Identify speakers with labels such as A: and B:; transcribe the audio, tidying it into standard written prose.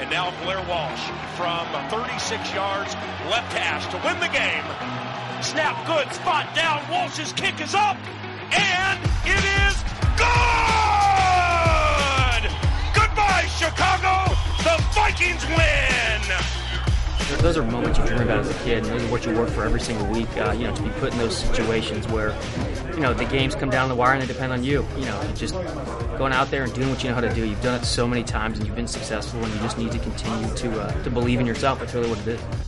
A: And now Blair Walsh from 36 yards, left hash to win the game. Snap good, spot down, Walsh's kick is up, and it is good! Goodbye, Chicago! The Vikings win!
B: Those are moments you dream about as a kid, and those are what you work for every single week. To be put in those situations where, the games come down the wire and they depend on you. Just going out there and doing what you know how to do. You've done it so many times and you've been successful, and you just need to continue to believe in yourself. That's really what it is.